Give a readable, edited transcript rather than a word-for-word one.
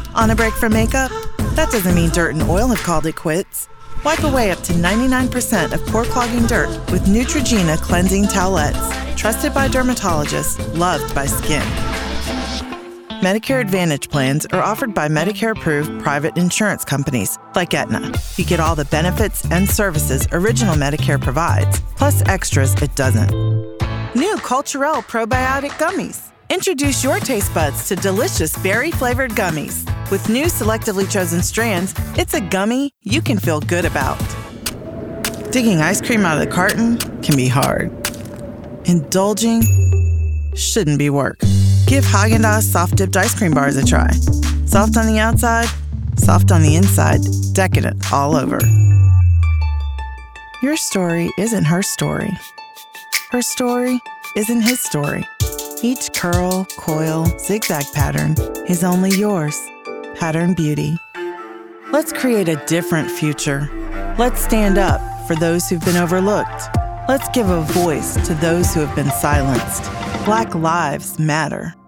On a break from makeup? That doesn't mean dirt and oil have called it quits. Wipe away up to 99% of pore-clogging dirt with Neutrogena cleansing towelettes. Trusted by dermatologists, loved by skin. Medicare Advantage plans are offered by Medicare-approved private insurance companies like Aetna. You get all the benefits and services Original Medicare provides, plus extras it doesn't. New Culturelle Probiotic Gummies. Introduce your taste buds to delicious berry-flavored gummies. With new selectively chosen strands, it's a gummy you can feel good about. Digging ice cream out of the carton can be hard. Indulging shouldn't be work. Give Häagen-Dazs soft-dipped ice cream bars a try. Soft on the outside, soft on the inside, decadent all over. Your story isn't her story. Her story isn't his story. Each curl, coil, zigzag pattern is only yours. Pattern Beauty. Let's create a different future. Let's stand up for those who've been overlooked. Let's give a voice to those who have been silenced. Black lives matter.